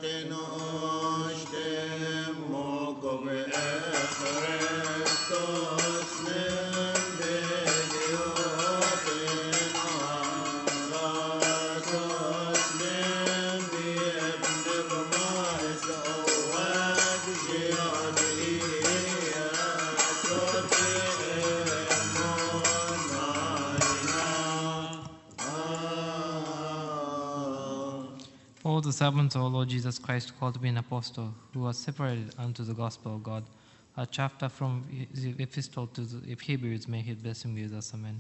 All the servants of our Lord Jesus Christ, called to be an apostle, who was separated unto the gospel of God. A chapter from the epistle to the Hebrews, may his blessing be with us. Amen.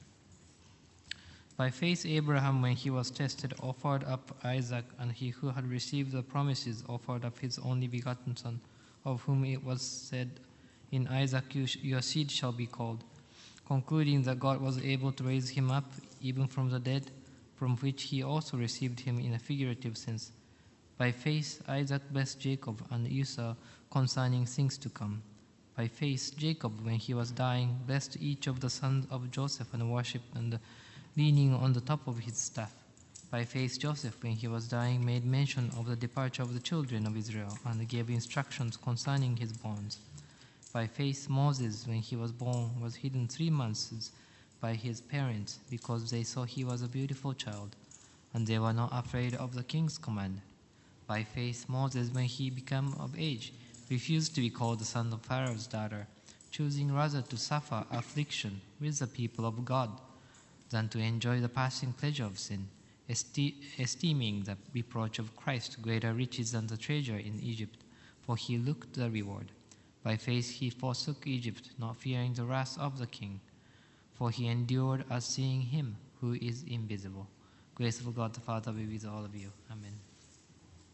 By faith Abraham, when he was tested, offered up Isaac, and he who had received the promises offered up his only begotten son, of whom it was said, In Isaac your seed shall be called, concluding that God was able to raise him up even from the dead, from which he also received him in a figurative sense. By faith Isaac blessed Jacob and Esau concerning things to come. By faith Jacob, when he was dying, blessed each of the sons of Joseph and worshipped, and leaning on the top of his staff. By faith Joseph, when he was dying, made mention of the departure of the children of Israel, and gave instructions concerning his bonds. By faith Moses, when he was born, was hidden 3 months by his parents, because they saw he was a beautiful child, and they were not afraid of the king's command. By faith Moses, when he became of age, refused to be called the son of Pharaoh's daughter, choosing rather to suffer affliction with the people of God than to enjoy the passing pleasure of sin, esteeming the reproach of Christ greater riches than the treasure in Egypt, for he looked the reward. By faith he forsook Egypt, not fearing the wrath of the king, for he endured as seeing him who is invisible. Grace of God the Father be with all of you. Amen.